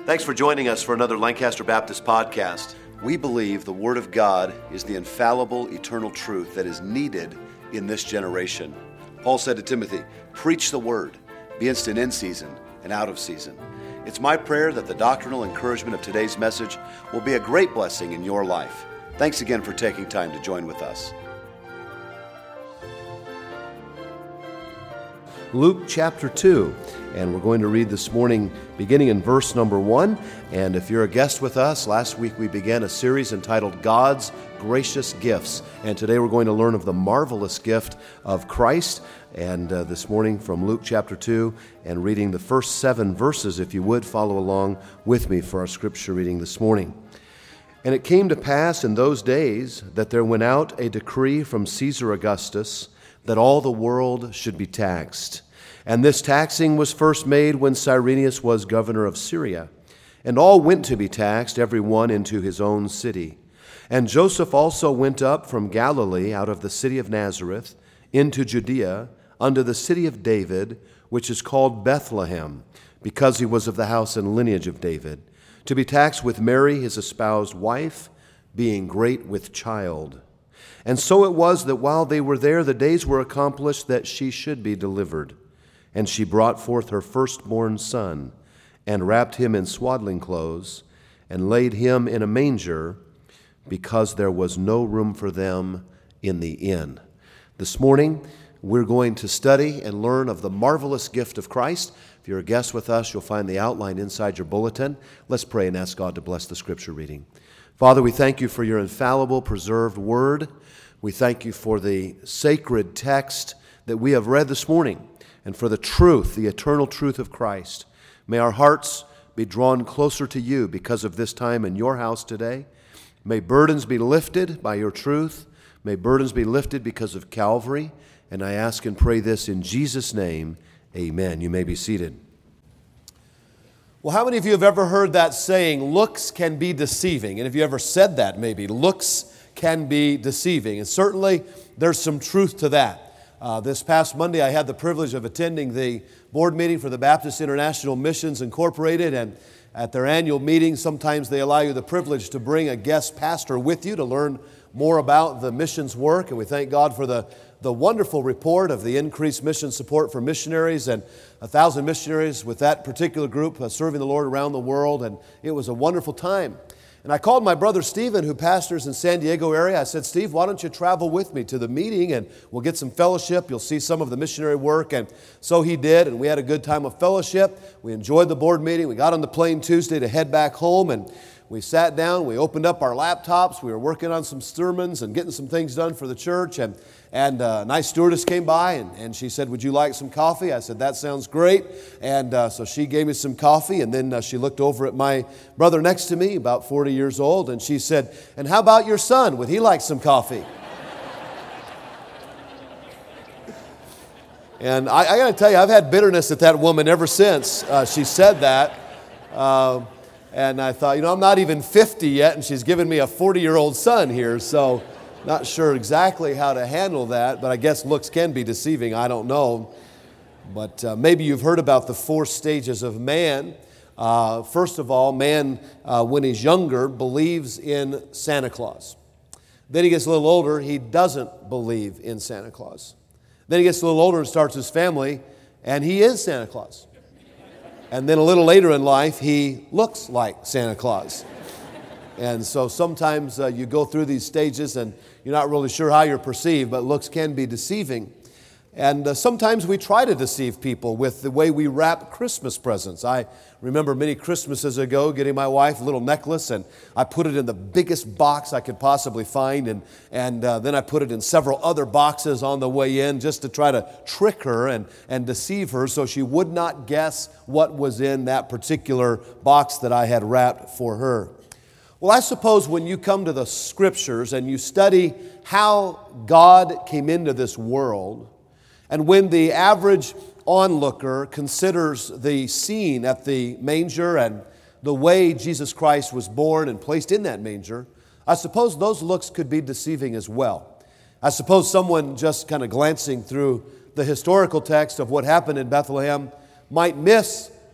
Thanks for joining us for another Lancaster Baptist podcast. We believe the Word of God is the infallible, eternal truth that is needed in this generation. Paul said to Timothy, preach the Word, be instant in season and out of season. It's my prayer that the doctrinal encouragement of today's message will be a great blessing in your life. Thanks again for taking time to join with us. Luke chapter 2, and we're going to read this morning beginning in verse number 1. And if you're a guest with us, last week we began a series entitled God's Gracious Gifts. And today we're going to learn of the marvelous gift of Christ. And this morning from Luke chapter 2, and reading the first 7 verses, if you would follow along with me for our scripture reading this morning. And it came to pass in those days that there went out a decree from Caesar Augustus that all the world should be taxed. And this taxing was first made when Cyrenius was governor of Syria. And all went to be taxed, every one into his own city. And Joseph also went up from Galilee out of the city of Nazareth into Judea, unto the city of David, which is called Bethlehem, because he was of the house and lineage of David, to be taxed with Mary his espoused wife, being great with child. And so it was that while they were there, the days were accomplished that she should be delivered. And she brought forth her firstborn son, and wrapped him in swaddling clothes, and laid him in a manger, because there was no room for them in the inn. This morning, we're going to study and learn of the marvelous gift of Christ. If you're a guest with us, you'll find the outline inside your bulletin. Let's pray and ask God to bless the scripture reading. Father, we thank you for your infallible, preserved word. We thank you for the sacred text that we have read this morning, and for the truth, the eternal truth of Christ. May our hearts be drawn closer to you because of this time in your house today. May burdens be lifted by your truth. May burdens be lifted because of Calvary. And I ask and pray this in Jesus' name, amen. You may be seated. Well, how many of you have ever heard that saying, looks can be deceiving? And if you ever said that, maybe, looks can be deceiving. And certainly there's some truth to that. This past Monday, I had the privilege of attending the board meeting for the Baptist International Missions Incorporated, and at their annual meeting, sometimes they allow you the privilege to bring a guest pastor with you to learn more about the missions work, and we thank God for the wonderful report of the increased mission support for missionaries, and 1,000 missionaries with that particular group serving the Lord around the world, and it was a wonderful time. And I called my brother Stephen, who pastors in San Diego area. I said, Steve, why don't you travel with me to the meeting and we'll get some fellowship. You'll see some of the missionary work. And so he did, and we had a good time of fellowship. We enjoyed the board meeting. We got on the plane Tuesday to head back home, and we sat down. We opened up our laptops. We were working on some sermons and getting some things done for the church. And a nice stewardess came by, and she said, would you like some coffee? I said, that sounds great. And so she gave me some coffee, and then she looked over at my brother next to me, about 40 years old, and she said, and how about your son? Would he like some coffee? And I got to tell you, I've had bitterness at that woman ever since she said that. And I thought, I'm not even 50 yet, and she's giving me a 40-year-old son here, so not sure exactly how to handle that, but I guess looks can be deceiving. I don't know. But maybe you've heard about the 4 stages of man. First of all, man, when he's younger, believes in Santa Claus. Then he gets a little older, he doesn't believe in Santa Claus. Then he gets a little older and starts his family, and he is Santa Claus. And then a little later in life, he looks like Santa Claus. And so sometimes you go through these stages and you're not really sure how you're perceived, but looks can be deceiving. And sometimes we try to deceive people with the way we wrap Christmas presents. I remember many Christmases ago getting my wife a little necklace, and I put it in the biggest box I could possibly find, and then I put it in several other boxes on the way in just to try to trick her and deceive her so she would not guess what was in that particular box that I had wrapped for her. Well, I suppose when you come to the Scriptures and you study how God came into this world, and when the average onlooker considers the scene at the manger and the way Jesus Christ was born and placed in that manger, I suppose those looks could be deceiving as well. I suppose someone just kind of glancing through the historical text of what happened in Bethlehem might miss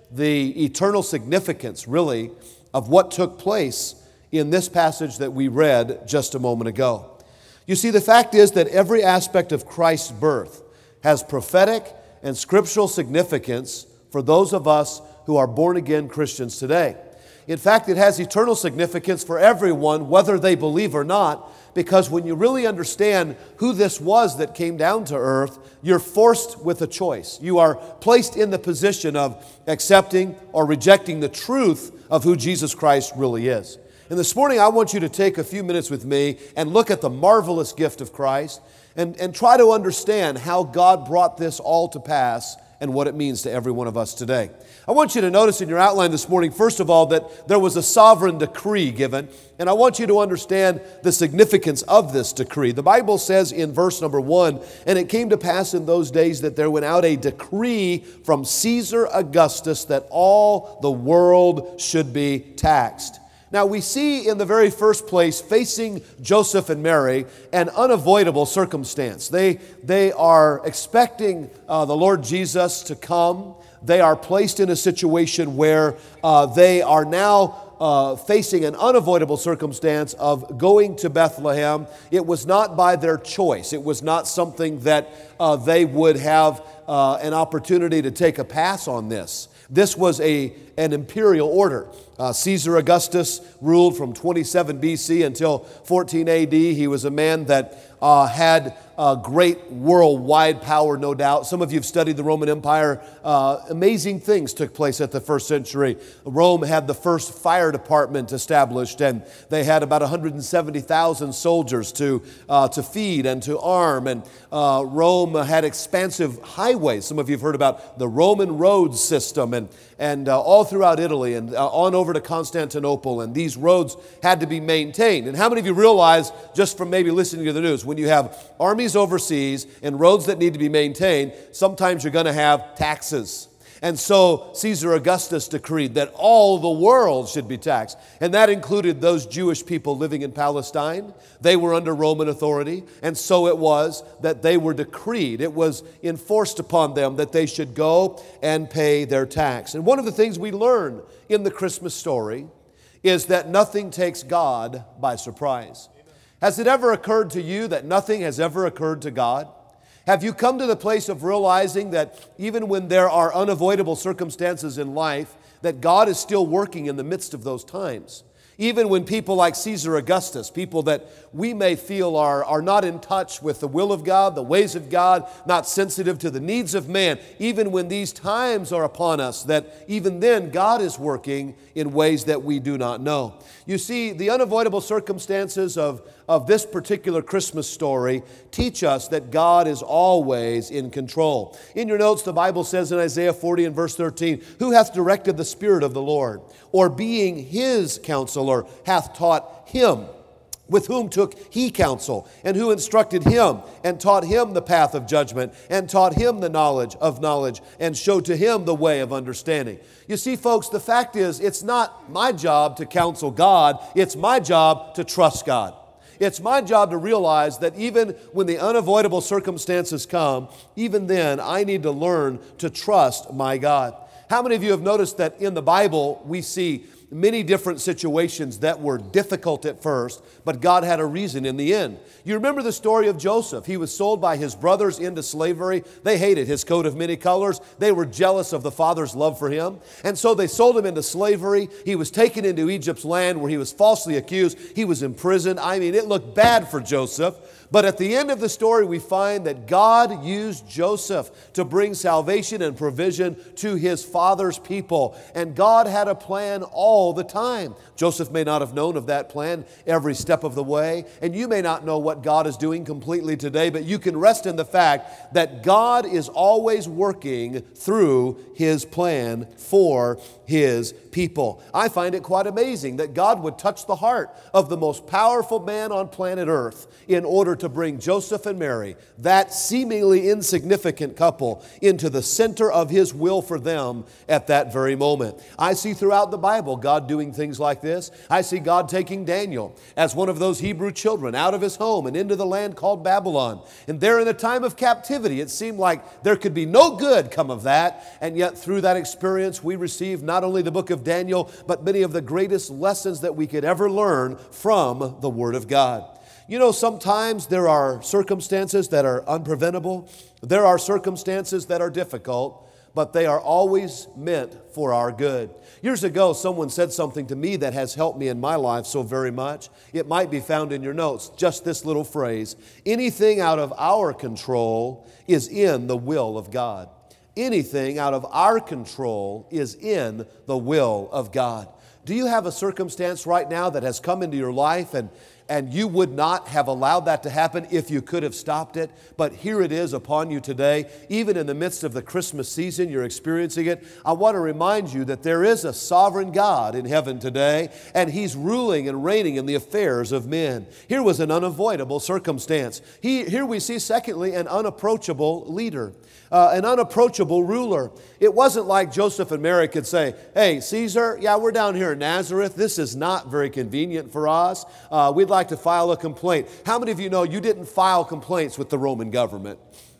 the eternal significance, really, of what took place in this passage that we read just a moment ago. You see, the fact is that every aspect of Christ's birth has prophetic and scriptural significance for those of us who are born-again Christians today. In fact, it has eternal significance for everyone, whether they believe or not, because when you really understand who this was that came down to earth, you're forced with a choice. You are placed in the position of accepting or rejecting the truth of who Jesus Christ really is. And this morning, I want you to take a few minutes with me and look at the marvelous gift of Christ and try to understand how God brought this all to pass and what it means to every one of us today. I want you to notice in your outline this morning, first of all, that there was a sovereign decree given, and I want you to understand the significance of this decree. The Bible says in verse number 1, "And it came to pass in those days that there went out a decree from Caesar Augustus that all the world should be taxed." Now, we see in the very first place, facing Joseph and Mary, an unavoidable circumstance. They are expecting the Lord Jesus to come. They are placed in a situation where they are now facing an unavoidable circumstance of going to Bethlehem. It was not by their choice. It was not something that they would have an opportunity to take a pass on this. This was an imperial order. Caesar Augustus ruled from 27 BC until 14 AD. He was a man that had great worldwide power, no doubt. Some of you have studied the Roman Empire. Amazing things took place at the first century. Rome had the first fire department established, and they had about 170,000 soldiers to feed and to arm. And Rome had expansive highways. Some of you have heard about the Roman road system, and all throughout Italy and on over to Constantinople, and these roads had to be maintained. And how many of you realize, just from maybe listening to the news, when you have armies overseas and roads that need to be maintained, sometimes you're going to have taxes. And so Caesar Augustus decreed that all the world should be taxed. And that included those Jewish people living in Palestine. They were under Roman authority. And so it was that they were decreed. It was enforced upon them that they should go and pay their tax. And one of the things we learn in the Christmas story is that nothing takes God by surprise. Has it ever occurred to you that nothing has ever occurred to God? Have you come to the place of realizing that even when there are unavoidable circumstances in life, that God is still working in the midst of those times? Even when people like Caesar Augustus, people that we may feel are not in touch with the will of God, the ways of God, not sensitive to the needs of man, even when these times are upon us, that even then God is working in ways that we do not know. You see, the unavoidable circumstances of this particular Christmas story teach us that God is always in control. In your notes, the Bible says in Isaiah 40 and verse 13, "Who hath directed the Spirit of the Lord? Or being His counselor hath taught Him? With whom took He counsel? And who instructed Him? And taught Him the path of judgment? And taught Him the knowledge of knowledge? And showed to Him the way of understanding." You see, folks, the fact is, it's not my job to counsel God. It's my job to trust God. It's my job to realize that even when the unavoidable circumstances come, even then I need to learn to trust my God. How many of you have noticed that in the Bible we see many different situations that were difficult at first, but God had a reason in the end? You remember the story of Joseph. He was sold by his brothers into slavery. They hated his coat of many colors. They were jealous of the father's love for him. And so they sold him into slavery. He was taken into Egypt's land where he was falsely accused. He was imprisoned. I mean, it looked bad for Joseph. But at the end of the story, we find that God used Joseph to bring salvation and provision to his father's people. And God had a plan all the time. Joseph may not have known of that plan every step of the way. And you may not know what God is doing completely today, but you can rest in the fact that God is always working through His plan for His people. I find it quite amazing that God would touch the heart of the most powerful man on planet Earth in order to bring Joseph and Mary, that seemingly insignificant couple, into the center of His will for them at that very moment. I see throughout the Bible God doing things like this. I see God taking Daniel as one of those Hebrew children out of his home and into the land called Babylon. And there in a time of captivity, it seemed like there could be no good come of that. And yet through that experience, we received not only the book of Daniel, but many of the greatest lessons that we could ever learn from the Word of God. You know, sometimes there are circumstances that are unpreventable. There are circumstances that are difficult, but they are always meant for our good. Years ago, someone said something to me that has helped me in my life so very much. It might be found in your notes, just this little phrase: anything out of our control is in the will of God. Anything out of our control is in the will of God. Do you have a circumstance right now that has come into your life and you would not have allowed that to happen if you could have stopped it? But here it is upon you today. Even in the midst of the Christmas season, you're experiencing it. I want to remind you that there is a sovereign God in heaven today, and He's ruling and reigning in the affairs of men. Here was an unavoidable circumstance. Here we see, secondly, an unapproachable leader. An unapproachable ruler. It wasn't like Joseph and Mary could say, "Hey, Caesar, yeah, we're down here in Nazareth. This is not very convenient for us. We'd like to file a complaint." How many of you know you didn't file complaints with the Roman government?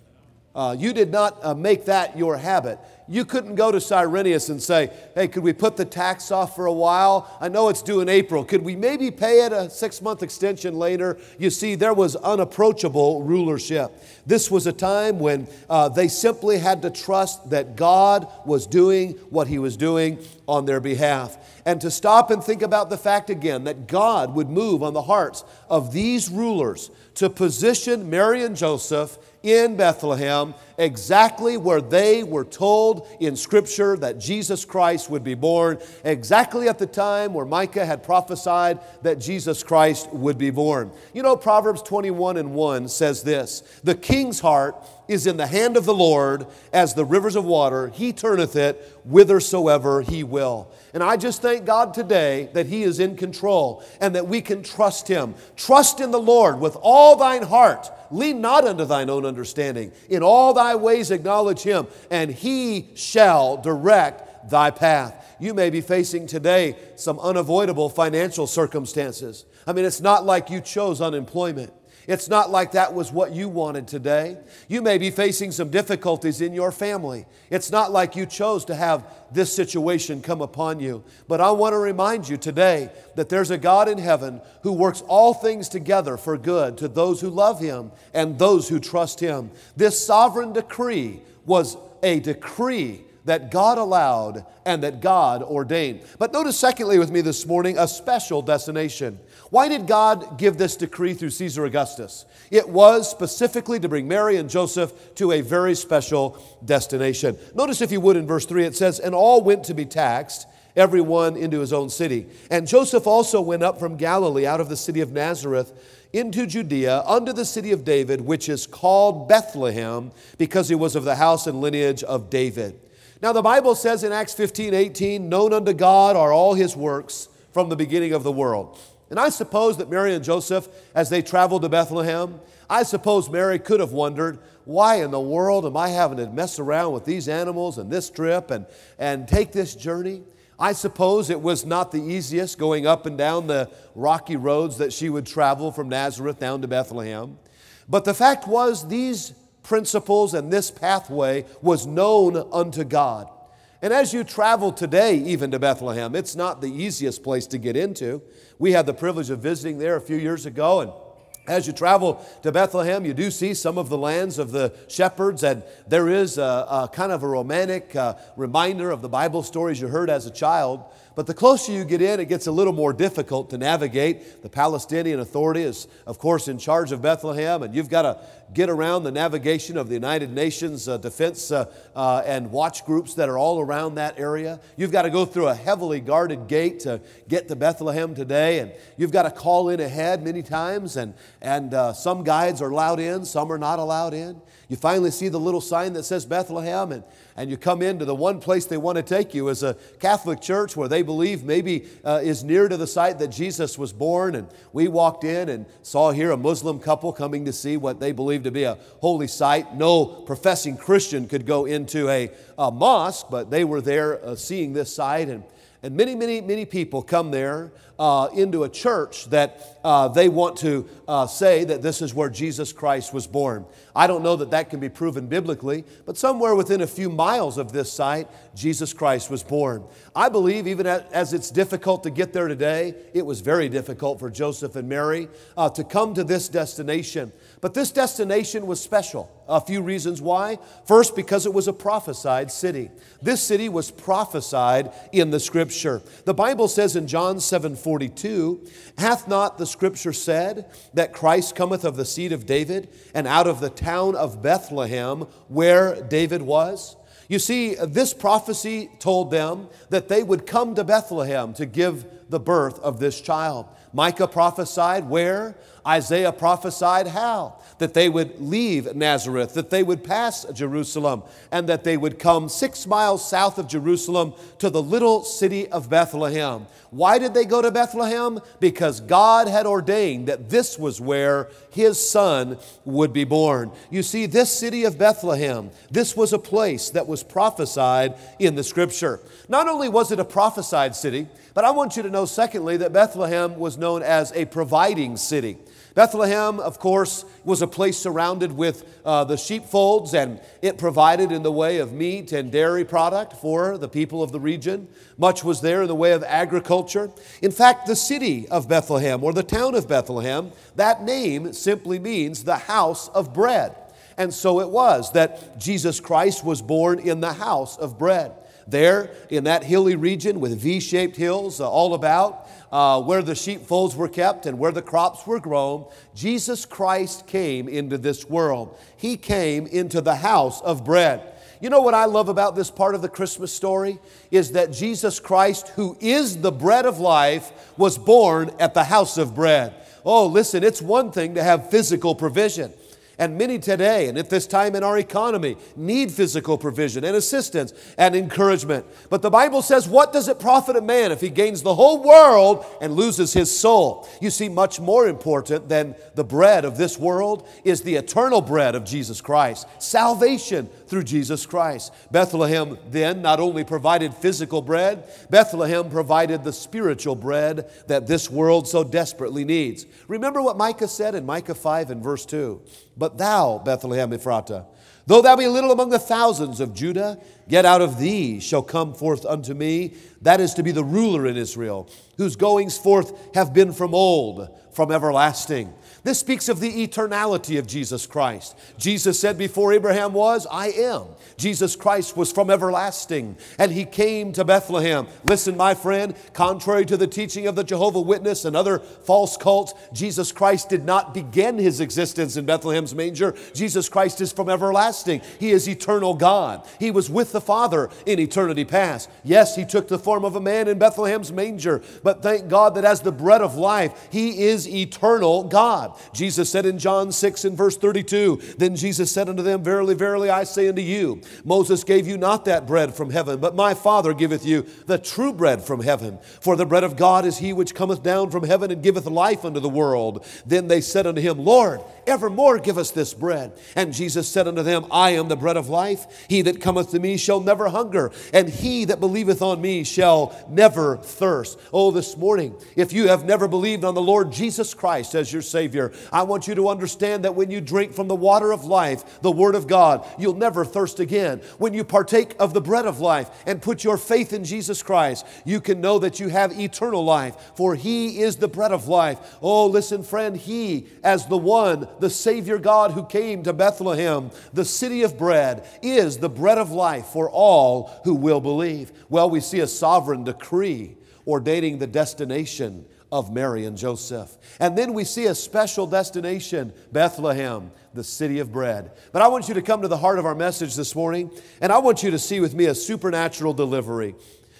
You did not make that your habit. You couldn't go to Cyrenius and say, "Hey, could we put the tax off for a while? I know it's due in April. Could we maybe pay it a 6-month extension later?" You see, there was unapproachable rulership. This was a time when they simply had to trust that God was doing what He was doing on their behalf. And to stop and think about the fact again that God would move on the hearts of these rulers to position Mary and Joseph in Bethlehem, exactly where they were told in Scripture that Jesus Christ would be born, exactly at the time where Micah had prophesied that Jesus Christ would be born. You know, Proverbs 21:1 says this: "The king's heart is in the hand of the Lord, as the rivers of water. He turneth it whithersoever He will." And I just thank God today that He is in control and that we can trust Him. Trust in the Lord with all thine heart. Lean not unto thine own understanding. In all thy ways acknowledge Him, and He shall direct thy path. You may be facing today some unavoidable financial circumstances. I mean, it's not like you chose unemployment. It's not like that was what you wanted today. You may be facing some difficulties in your family. It's not like you chose to have this situation come upon you. But I want to remind you today that there's a God in heaven who works all things together for good to those who love Him and those who trust Him. This sovereign decree was a decree that God allowed and that God ordained. But notice secondly with me this morning, a special destination. Why did God give this decree through Caesar Augustus? It was specifically to bring Mary and Joseph to a very special destination. Notice, if you would, in verse 3, it says, "And all went to be taxed, every one into his own city. And Joseph also went up from Galilee out of the city of Nazareth into Judea, unto the city of David, which is called Bethlehem, because he was of the house and lineage of David." Now the Bible says in Acts 15:18, "Known unto God are all His works from the beginning of the world." And I suppose that Mary and Joseph, as they traveled to Bethlehem, I suppose Mary could have wondered, why in the world am I having to mess around with these animals and this trip and take this journey? I suppose it was not the easiest going up and down the rocky roads that she would travel from Nazareth down to Bethlehem. But the fact was, these principles and this pathway was known unto God. And as you travel today even to Bethlehem, it's not the easiest place to get into. We had the privilege of visiting there a few years ago, and as you travel to Bethlehem, you do see some of the lands of the shepherds, and there is a kind of a romantic reminder of the Bible stories you heard as a child. But the closer you get in, it gets a little more difficult to navigate. The Palestinian Authority is, of course, in charge of Bethlehem, and you've got to get around the navigation of the United Nations defense and watch groups that are all around that area. You've got to go through a heavily guarded gate to get to Bethlehem today, and you've got to call in ahead many times, and some guides are allowed in, some are not allowed in. You finally see the little sign that says Bethlehem, and you come into the one place they want to take you is a Catholic church where they believe maybe is near to the site that Jesus was born. And we walked in and saw here a Muslim couple coming to see what they believe to be a holy site. No professing Christian could go into a mosque, but they were there seeing this site. And many people come there into a church that they want to say that this is where Jesus Christ was born. I don't know that that can be proven biblically, but somewhere within a few miles of this site, Jesus Christ was born. I believe even as it's difficult to get there today, it was very difficult for Joseph and Mary to come to this destination. But this destination was special. A few reasons why. First, because it was a prophesied city. This city was prophesied in the Scripture. The Bible says in John 7:42, "Hath not the Scripture said that Christ cometh of the seed of David, and out of the town of Bethlehem, where David was?" You see, this prophecy told them that they would come to Bethlehem to give the birth of this child. Micah prophesied where? Isaiah prophesied how? That they would leave Nazareth, that they would pass Jerusalem, and that they would come 6 miles south of Jerusalem to the little city of Bethlehem. Why did they go to Bethlehem? Because God had ordained that this was where His Son would be born. You see, this city of Bethlehem, this was a place that was prophesied in the Scripture. Not only was it a prophesied city, but I want you to know, secondly, that Bethlehem was known as a providing city. Bethlehem, of course, was a place surrounded with the sheepfolds, and it provided in the way of meat and dairy product for the people of the region. Much was there in the way of agriculture. In fact, the city of Bethlehem, or the town of Bethlehem, that name simply means the house of bread. And so it was that Jesus Christ was born in the house of bread. There, in that hilly region with V-shaped hills all about, where the sheepfolds were kept and where the crops were grown, Jesus Christ came into this world. He came into the house of bread. You know what I love about this part of the Christmas story? Is that Jesus Christ, who is the bread of life, was born at the house of bread. Oh, listen, it's one thing to have physical provision. And many today, and at this time in our economy, need physical provision and assistance and encouragement. But the Bible says, what does it profit a man if he gains the whole world and loses his soul? You see, much more important than the bread of this world is the eternal bread of Jesus Christ. Salvation through Jesus Christ. Bethlehem then not only provided physical bread, Bethlehem provided the spiritual bread that this world so desperately needs. Remember what Micah said in Micah 5 and verse 2. "But thou, Bethlehem Ephratah, though thou be little among the thousands of Judah, yet out of thee shall come forth unto me," that is to be the ruler in Israel, "whose goings forth have been from old, from everlasting." This speaks of the eternality of Jesus Christ. Jesus said before Abraham was, "I am." Jesus Christ was from everlasting, and He came to Bethlehem. Listen, my friend, contrary to the teaching of the Jehovah's Witness and other false cults, Jesus Christ did not begin His existence in Bethlehem's manger. Jesus Christ is from everlasting. He is eternal God. He was with the Father in eternity past. Yes, He took the form of a man in Bethlehem's manger, but thank God that as the bread of life, He is eternal God. Jesus said in John 6 and verse 32, "Then Jesus said unto them, Verily, verily, I say unto you, Moses gave you not that bread from heaven, but my Father giveth you the true bread from heaven. For the bread of God is He which cometh down from heaven and giveth life unto the world. Then they said unto Him, Lord, evermore give us this bread. And Jesus said unto them, I am the bread of life. He that cometh to me shall never hunger, and he that believeth on me shall never thirst." Oh, this morning, if you have never believed on the Lord Jesus Christ as your Savior, I want you to understand that when you drink from the water of life, the Word of God, you'll never thirst again. When you partake of the bread of life and put your faith in Jesus Christ, you can know that you have eternal life, for He is the bread of life. Oh, listen, friend, He, as the one, the Savior God who came to Bethlehem, the city of bread, is the bread of life for all who will believe. Well, we see a sovereign decree ordaining the destination of Mary and Joseph. And then we see a special destination, Bethlehem, the city of bread. But I want you to come to the heart of our message this morning, and I want you to see with me a supernatural delivery.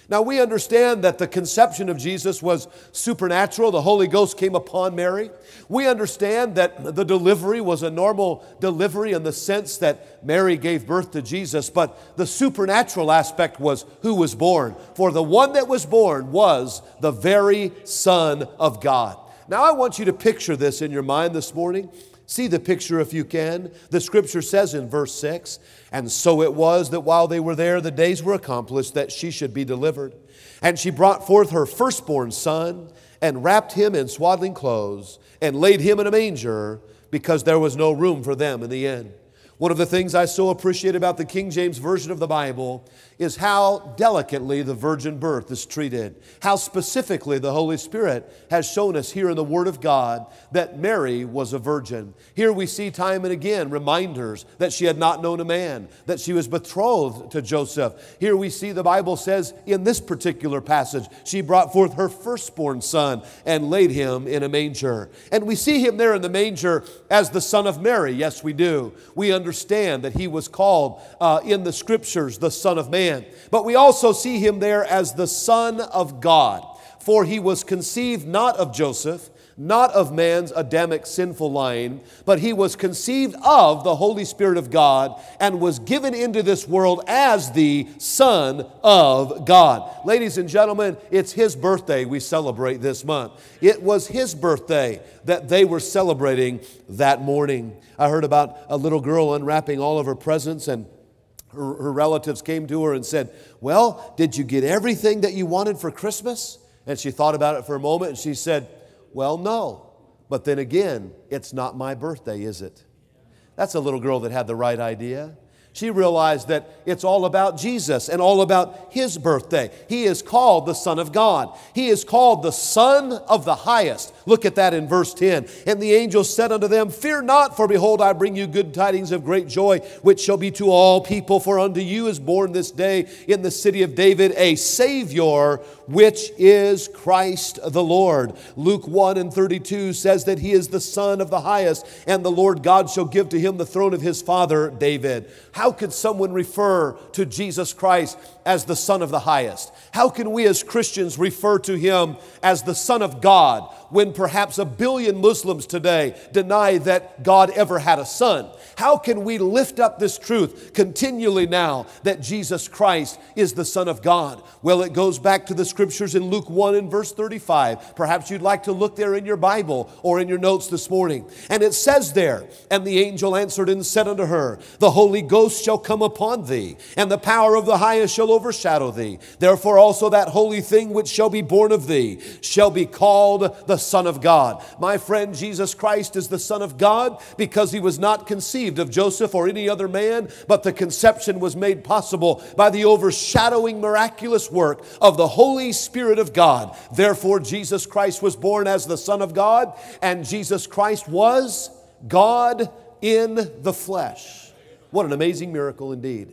Now we understand that the conception of Jesus was supernatural. The Holy Ghost came upon Mary. We understand that the delivery was a normal delivery in the sense that Mary gave birth to Jesus, but the supernatural aspect was who was born. For the one that was born was the very Son of God. Now I want you to picture this in your mind this morning. See the picture if you can. The scripture says in verse 6, "And so it was that while they were there, the days were accomplished that she should be delivered. And she brought forth her firstborn son, and wrapped him in swaddling clothes, and laid him in a manger, because there was no room for them in the inn." One of the things I so appreciate about the King James Version of the Bible is how delicately the virgin birth is treated. How specifically the Holy Spirit has shown us here in the Word of God that Mary was a virgin. Here we see time and again reminders that she had not known a man, that she was betrothed to Joseph. Here we see the Bible says in this particular passage, she brought forth her firstborn son and laid him in a manger. And we see him there in the manger as the Son of Mary. Yes, we do. We understand that he was called in the Scriptures the Son of Man. But we also see him there as the Son of God. For he was conceived not of Joseph, not of man's Adamic sinful line, but he was conceived of the Holy Spirit of God and was given into this world as the Son of God. Ladies and gentlemen, it's his birthday we celebrate this month. It was his birthday that they were celebrating that morning. I heard about a little girl unwrapping all of her presents, and her relatives came to her and said, "Well, did you get everything that you wanted for Christmas?" And she thought about it for a moment and she said, "Well, no. But then again, it's not my birthday, is it?" That's a little girl that had the right idea. She realized that it's all about Jesus and all about his birthday. He is called the Son of God. He is called the Son of the Highest. Look at that in verse 10. "And the angel said unto them, Fear not, for behold, I bring you good tidings of great joy, which shall be to all people. For unto you is born this day in the city of David a Savior, which is Christ the Lord." Luke 1:32 says that he is the Son of the Highest, and the Lord God shall give to him the throne of his father David. How could someone refer to Jesus Christ as the Son of the Highest? How can we as Christians refer to him as the Son of God when perhaps 1 billion Muslims today deny that God ever had a son? How can we lift up this truth continually now that Jesus Christ is the Son of God? Well, it goes back to the scriptures in Luke 1 and verse 35. Perhaps you'd like to look there in your Bible or in your notes this morning. And it says there, "And the angel answered and said unto her, The Holy Ghost shall come upon thee, and the power of the highest shall overshadow thee. Therefore also that holy thing which shall be born of thee shall be called the Son of God." My friend, Jesus Christ is the Son of God because he was not conceived of Joseph or any other man, but the conception was made possible by the overshadowing miraculous work of the Holy Spirit of God. Therefore, Jesus Christ was born as the Son of God, and Jesus Christ was God in the flesh. What an amazing miracle indeed.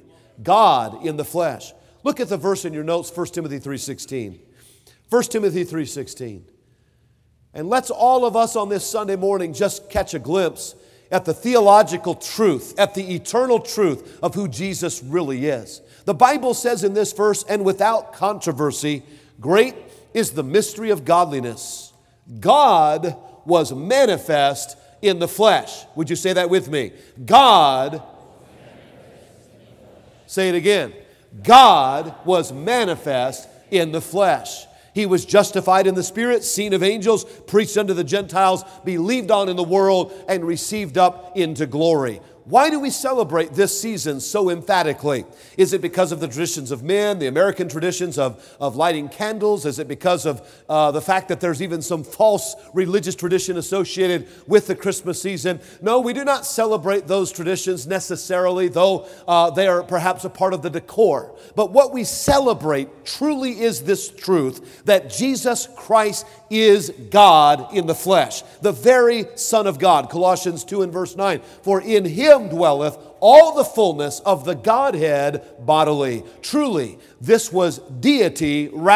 God in the flesh. Look at the verse in your notes, 1 Timothy 3:16. 1 Timothy 3:16. And let's all of us on this Sunday morning just catch a glimpse at the theological truth, at the eternal truth of who Jesus really is. The Bible says in this verse, "And without controversy, great is the mystery of godliness. God was manifest in the flesh." Would you say that with me? God, say it again. God was manifest in the flesh. He was justified in the Spirit, seen of angels, preached unto the Gentiles, believed on in the world, and received up into glory. Why do we celebrate this season so emphatically? Is it because of the traditions of men, the American traditions of lighting candles? Is it because of the fact that there's even some false religious tradition associated with the Christmas season? No, we do not celebrate those traditions necessarily, though they are perhaps a part of the decor. But what we celebrate truly is this truth that Jesus Christ is God in the flesh, the very Son of God. Colossians 2 and verse 9, "For in him dwelleth all the fullness of the Godhead bodily." Truly, this was deity wrapped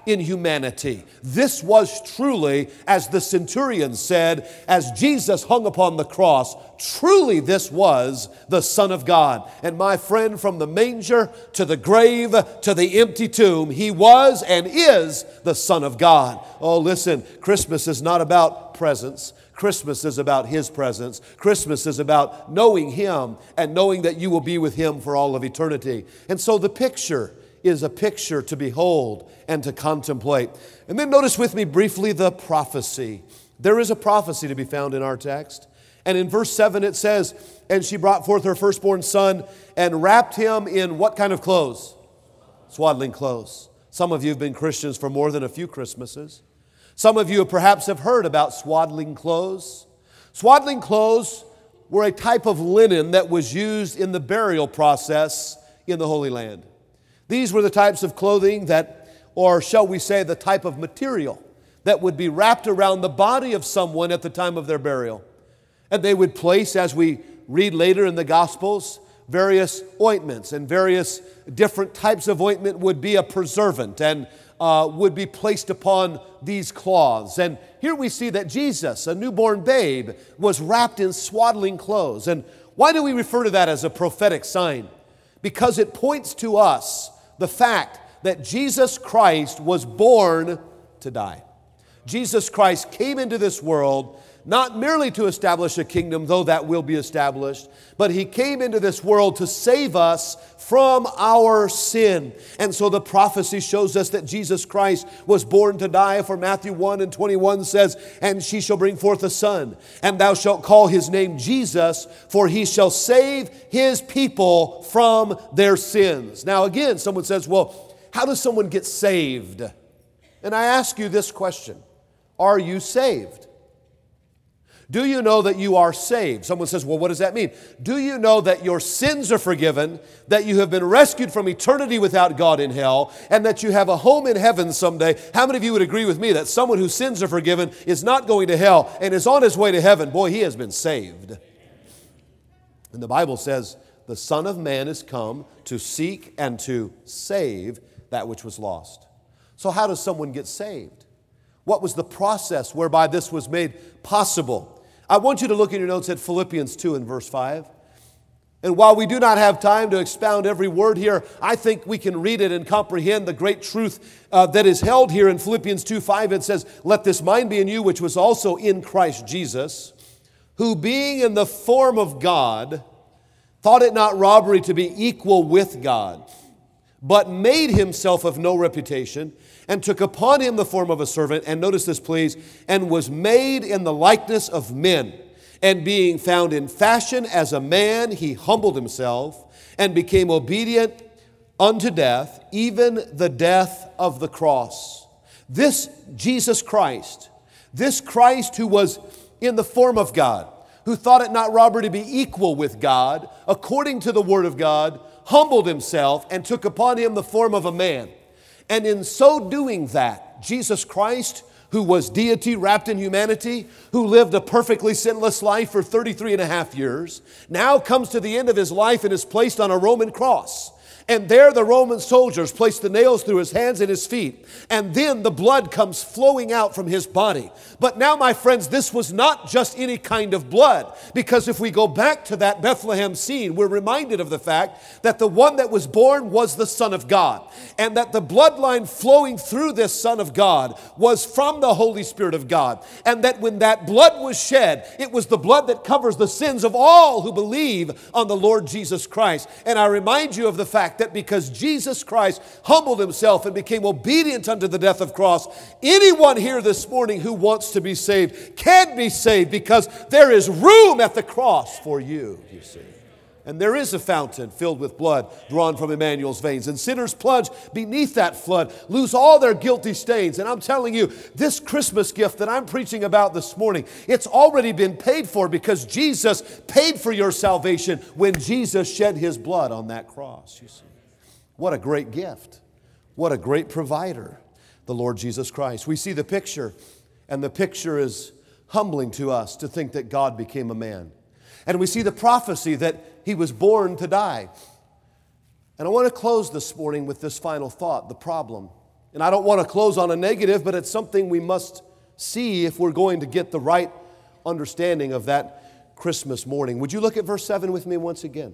in humanity. This was truly, as the centurion said, as Jesus hung upon the cross, truly this was the Son of God. And my friend, from the manger to the grave to the empty tomb, He was and is the Son of God. Oh, listen, Christmas is not about presents. Christmas is about His presence. Christmas is about knowing Him and knowing that you will be with Him for all of eternity. And so the picture is a picture to behold and to contemplate. And then notice with me briefly the prophecy. There is a prophecy to be found in our text. And in verse 7 it says, "And she brought forth her firstborn son and wrapped him in" what kind of clothes? Swaddling clothes. Some of you have been Christians for more than a few Christmases. Some of you perhaps have heard about swaddling clothes. Swaddling clothes were a type of linen that was used in the burial process in the Holy Land. These were the types of clothing that, or shall we say, the type of material that would be wrapped around the body of someone at the time of their burial. And they would place, as we read later in the Gospels, various ointments, and various different types of ointment would be a preservant and would be placed upon these cloths. And here we see that Jesus, a newborn babe, was wrapped in swaddling clothes. And why do we refer to that as a prophetic sign? Because it points to us the fact that Jesus Christ was born to die. Jesus Christ came into this world not merely to establish a kingdom, though that will be established, but He came into this world to save us from our sin. And so the prophecy shows us that Jesus Christ was born to die, for Matthew 1:21 says, "And she shall bring forth a son, and thou shalt call his name Jesus, for he shall save his people from their sins." Now again, someone says, well, how does someone get saved? And I ask you this question: are you saved? Do you know that you are saved? Someone says, well, what does that mean? Do you know that your sins are forgiven, that you have been rescued from eternity without God in hell, and that you have a home in heaven someday? How many of you would agree with me that someone whose sins are forgiven is not going to hell and is on his way to heaven? Boy, he has been saved. And the Bible says, the Son of Man is come to seek and to save that which was lost. So how does someone get saved? What was the process whereby this was made possible? I want you to look in your notes at Philippians 2 and verse 5. And while we do not have time to expound every word here, I think we can read it and comprehend the great truth that is held here in Philippians 2:5. It says, "Let this mind be in you, which was also in Christ Jesus, who being in the form of God, thought it not robbery to be equal with God, but made himself of no reputation, and took upon him the form of a servant," and notice this please, "and was made in the likeness of men. And being found in fashion as a man, he humbled himself, and became obedient unto death, even the death of the cross." This Jesus Christ, this Christ who was in the form of God, who thought it not robbery to be equal with God, according to the Word of God, humbled himself and took upon him the form of a man. And in so doing that, Jesus Christ, who was deity wrapped in humanity, who lived a perfectly sinless life for 33 and a half years, now comes to the end of his life and is placed on a Roman cross. And there the Roman soldiers place the nails through his hands and his feet. And then the blood comes flowing out from his body. But now, my friends, this was not just any kind of blood. Because if we go back to that Bethlehem scene, we're reminded of the fact that the one that was born was the Son of God. And that the bloodline flowing through this Son of God was from the Holy Spirit of God. And that when that blood was shed, it was the blood that covers the sins of all who believe on the Lord Jesus Christ. And I remind you of the fact that because Jesus Christ humbled himself and became obedient unto the death of cross, anyone here this morning who wants to be saved can be saved, because there is room at the cross for you see. And there is a fountain filled with blood drawn from Emmanuel's veins. And sinners plunge beneath that flood, lose all their guilty stains. And I'm telling you, this Christmas gift that I'm preaching about this morning, it's already been paid for, because Jesus paid for your salvation when Jesus shed his blood on that cross, you see. What a great gift. What a great provider, the Lord Jesus Christ. We see the picture, and the picture is humbling to us to think that God became a man. And we see the prophecy that he was born to die. And I want to close this morning with this final thought, the problem. And I don't want to close on a negative, but it's something we must see if we're going to get the right understanding of that Christmas morning. Would you look at verse 7 with me once again?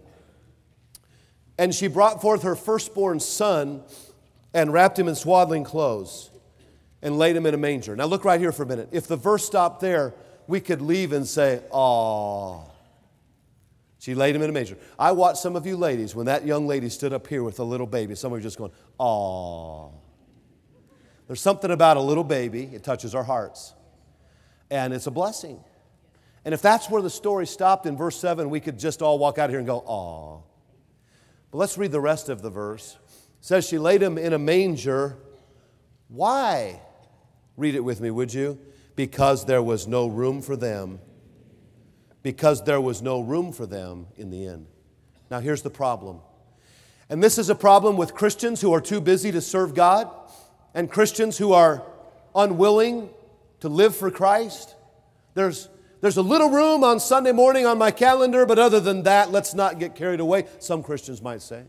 And she brought forth her firstborn son and wrapped him in swaddling clothes and laid him in a manger. Now look right here for a minute. If the verse stopped there, we could leave and say, "Aw." She laid him in a manger. I watched some of you ladies, when that young lady stood up here with a little baby, some of you just going, "Aw." There's something about a little baby. It touches our hearts. And it's a blessing. And if that's where the story stopped in verse 7, we could just all walk out here and go, "Aw." But let's read the rest of the verse. It says she laid him in a manger. Why? Read it with me, would you? Because there was no room for them. Because there was no room for them in the inn. Now here's the problem. And this is a problem with Christians who are too busy to serve God, and Christians who are unwilling to live for Christ. There's a little room on Sunday morning on my calendar, but other than that, let's not get carried away, some Christians might say.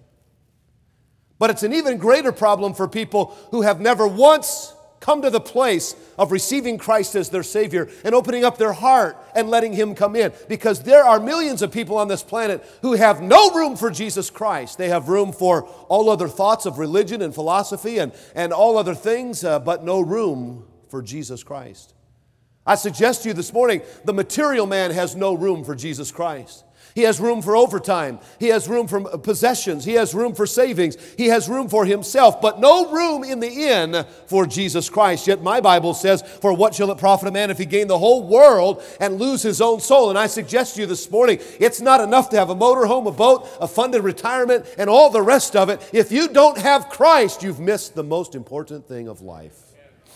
But it's an even greater problem for people who have never once come to the place of receiving Christ as their Savior and opening up their heart and letting Him come in. Because there are millions of people on this planet who have no room for Jesus Christ. They have room for all other thoughts of religion and philosophy and all other things, but no room for Jesus Christ. I suggest to you this morning, the material man has no room for Jesus Christ. He has room for overtime. He has room for possessions. He has room for savings. He has room for himself, but no room in the inn for Jesus Christ. Yet my Bible says, "For what shall it profit a man if he gain the whole world and lose his own soul?" And I suggest to you this morning, it's not enough to have a motorhome, a boat, a funded retirement, and all the rest of it. If you don't have Christ, you've missed the most important thing of life.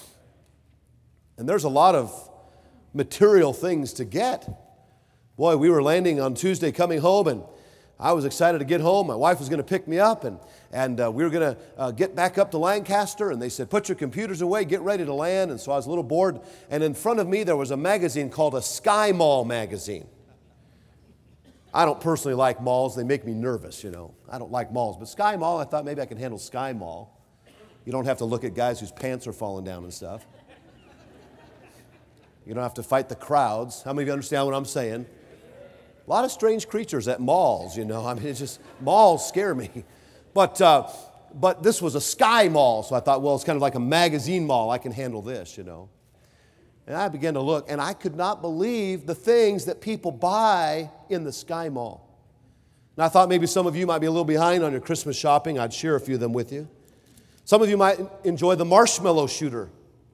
And there's a lot of material things to get. Boy, we were landing on Tuesday coming home, and I was excited to get home. My wife was going to pick me up, and we were going to get back up to Lancaster, and they said, "Put your computers away, get ready to land." And so I was a little bored, and in front of me there was a magazine called a Sky Mall magazine. I don't personally like malls. They make me nervous, you know. I don't like malls, but Sky Mall, I thought maybe I could handle Sky Mall. You don't have to look at guys whose pants are falling down and stuff. You don't have to fight the crowds. How many of you understand what I'm saying? A lot of strange creatures at malls, you know. I mean, it's just, malls scare me. But this was a Sky Mall, so I thought, well, it's kind of like a magazine mall. I can handle this, you know. And I began to look, and I could not believe the things that people buy in the Sky Mall. And I thought maybe some of you might be a little behind on your Christmas shopping. I'd share a few of them with you. Some of you might enjoy the marshmallow shooter.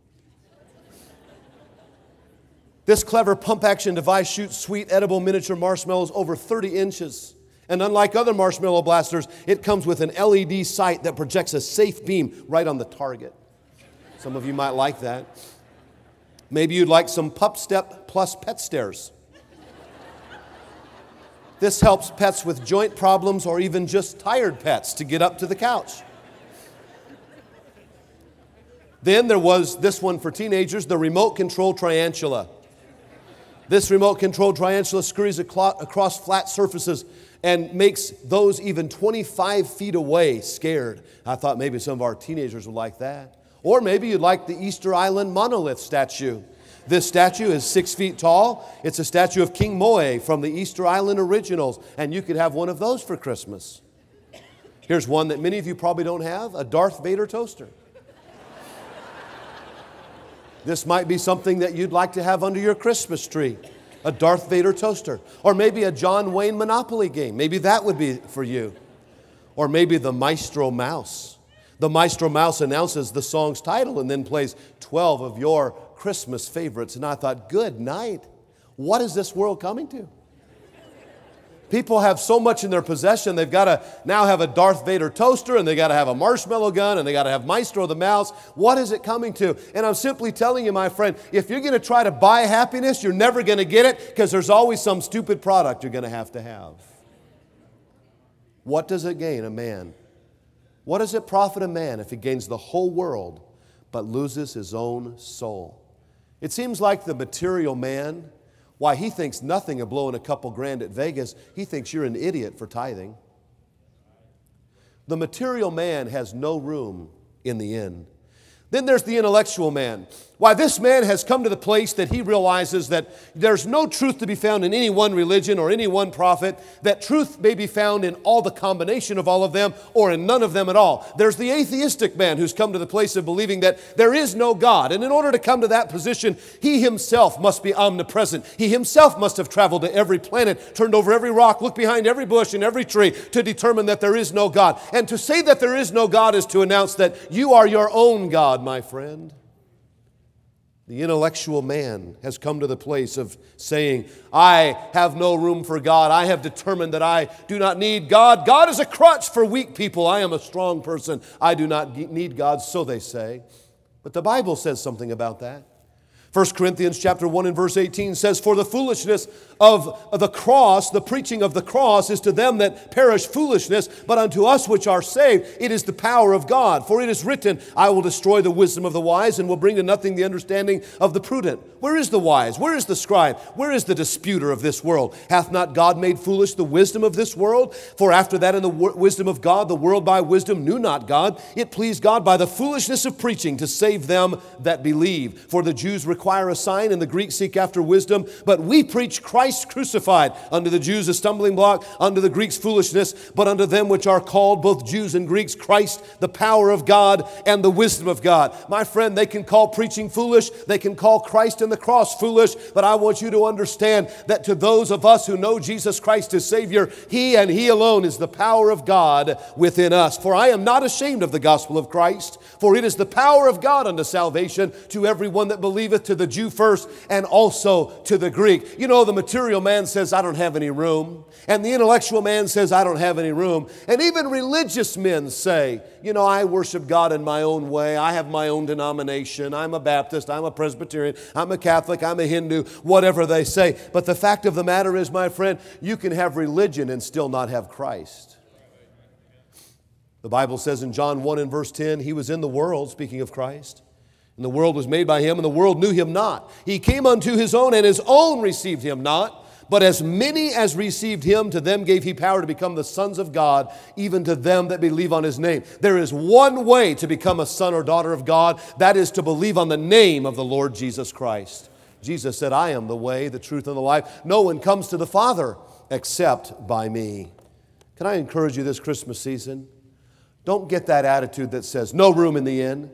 This clever pump-action device shoots sweet, edible miniature marshmallows over 30 inches. And unlike other marshmallow blasters, it comes with an LED sight that projects a safe beam right on the target. Some of you might like that. Maybe you'd like some Pup Step Plus pet stairs. This helps pets with joint problems or even just tired pets to get up to the couch. Then there was this one for teenagers, the remote control Triantula. This remote control Triantula scurries across flat surfaces and makes those even 25 feet away scared. I thought maybe some of our teenagers would like that. Or maybe you'd like the Easter Island monolith statue. This statue is 6 feet tall. It's a statue of King Moe from the Easter Island originals, and you could have one of those for Christmas. Here's one that many of you probably don't have, a Darth Vader toaster. This might be something that you'd like to have under your Christmas tree, a Darth Vader toaster. Or maybe a John Wayne Monopoly game. Maybe that would be for you. Or maybe the Maestro Mouse. The Maestro Mouse announces the song's title and then plays 12 of your Christmas favorites. And I thought, good night. What is this world coming to? People have so much in their possession, they've got to now have a Darth Vader toaster, and they've got to have a marshmallow gun, and they've got to have Maestro the Mouse. What is it coming to? And I'm simply telling you, my friend, if you're going to try to buy happiness, you're never going to get it because there's always some stupid product you're going to have. What does it gain a man? What does it profit a man if he gains the whole world but loses his own soul? It seems like the material man, why, he thinks nothing of blowing a couple grand at Vegas. He thinks you're an idiot for tithing. The material man has no room in the inn. Then there's the intellectual man. Why, this man has come to the place that he realizes that there's no truth to be found in any one religion or any one prophet, that truth may be found in all the combination of all of them or in none of them at all. There's the atheistic man who's come to the place of believing that there is no God. And in order to come to that position, he himself must be omnipresent. He himself must have traveled to every planet, turned over every rock, looked behind every bush and every tree to determine that there is no God. And to say that there is no God is to announce that you are your own God, my friend. The intellectual man has come to the place of saying, I have no room for God. I have determined that I do not need God. God is a crutch for weak people. I am a strong person. I do not need God, so they say. But the Bible says something about that. 1 Corinthians chapter 1 and verse 18 says, For the foolishness of the cross, the preaching of the cross, is to them that perish foolishness, but unto us which are saved, it is the power of God. For it is written, I will destroy the wisdom of the wise, and will bring to nothing the understanding of the prudent. Where is the wise? Where is the scribe? Where is the disputer of this world? Hath not God made foolish the wisdom of this world? For after that in the wisdom of God, the world by wisdom knew not God. It pleased God by the foolishness of preaching to save them that believe. For the Jews require a sign, and the Greeks seek after wisdom. But we preach Christ crucified, unto the Jews a stumbling block, unto the Greeks foolishness, but unto them which are called, both Jews and Greeks, Christ, the power of God and the wisdom of God. My friend, they can call preaching foolish, they can call Christ and the cross foolish, but I want you to understand that to those of us who know Jesus Christ as Savior, He and He alone is the power of God within us. For I am not ashamed of the gospel of Christ, for it is the power of God unto salvation to everyone that believeth, to the Jew first, and also to the Greek. You know, the material man says, I don't have any room. And the intellectual man says, I don't have any room. And even religious men say, you know, I worship God in my own way. I have my own denomination. I'm a Baptist. I'm a Presbyterian. I'm a Catholic. I'm a Hindu. Whatever they say. But the fact of the matter is, my friend, you can have religion and still not have Christ. The Bible says in John 1 and verse 10, He was in the world, speaking of Christ. And the world was made by Him, and the world knew Him not. He came unto His own, and His own received Him not. But as many as received Him, to them gave He power to become the sons of God, even to them that believe on His name. There is one way to become a son or daughter of God. That is to believe on the name of the Lord Jesus Christ. Jesus said, I am the way, the truth, and the life. No one comes to the Father except by me. Can I encourage you this Christmas season? Don't get that attitude that says, no room in the inn.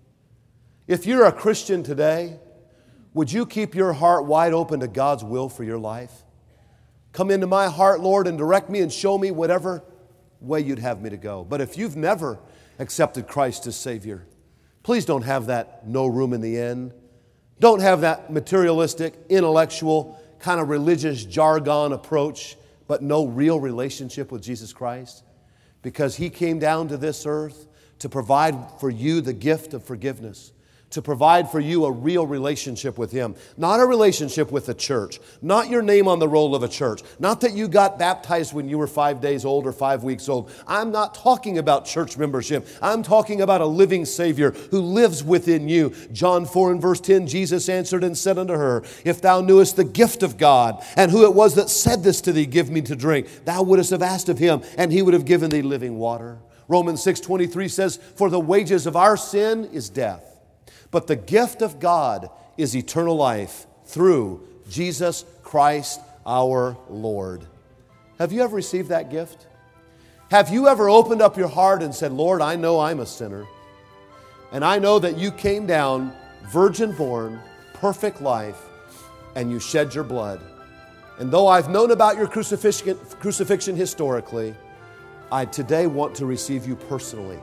If you're a Christian today, would you keep your heart wide open to God's will for your life? Come into my heart, Lord, and direct me and show me whatever way you'd have me to go. But if you've never accepted Christ as Savior, please don't have that no room in the inn. Don't have that materialistic, intellectual, kind of religious jargon approach, but no real relationship with Jesus Christ. Because He came down to this earth to provide for you the gift of forgiveness, to provide for you a real relationship with Him. Not a relationship with the church, not your name on the roll of a church, not that you got baptized when you were 5 days old or 5 weeks old. I'm not talking about church membership. I'm talking about a living Savior who lives within you. John 4 and verse 10, Jesus answered and said unto her, If thou knewest the gift of God, and who it was that said this to thee, give me to drink, thou wouldest have asked of Him, and He would have given thee living water. Romans 6:23 says, For the wages of our sin is death, but the gift of God is eternal life through Jesus Christ our Lord. Have you ever received that gift? Have you ever opened up your heart and said, Lord, I know I'm a sinner. And I know that you came down, virgin born, perfect life, and you shed your blood. And though I've known about your crucifixion historically, I today want to receive you personally.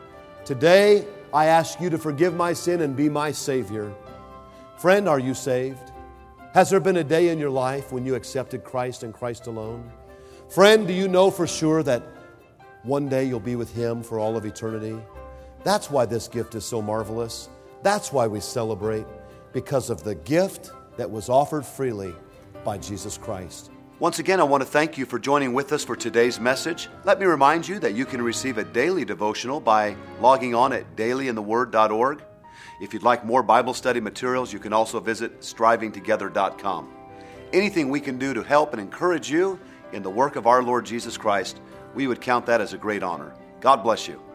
Today, I ask you to forgive my sin and be my Savior. Friend, are you saved? Has there been a day in your life when you accepted Christ and Christ alone? Friend, do you know for sure that one day you'll be with Him for all of eternity? That's why this gift is so marvelous. That's why we celebrate, because of the gift that was offered freely by Jesus Christ. Once again, I want to thank you for joining with us for today's message. Let me remind you that you can receive a daily devotional by logging on at dailyintheword.org. If you'd like more Bible study materials, you can also visit strivingtogether.com. Anything we can do to help and encourage you in the work of our Lord Jesus Christ, we would count that as a great honor. God bless you.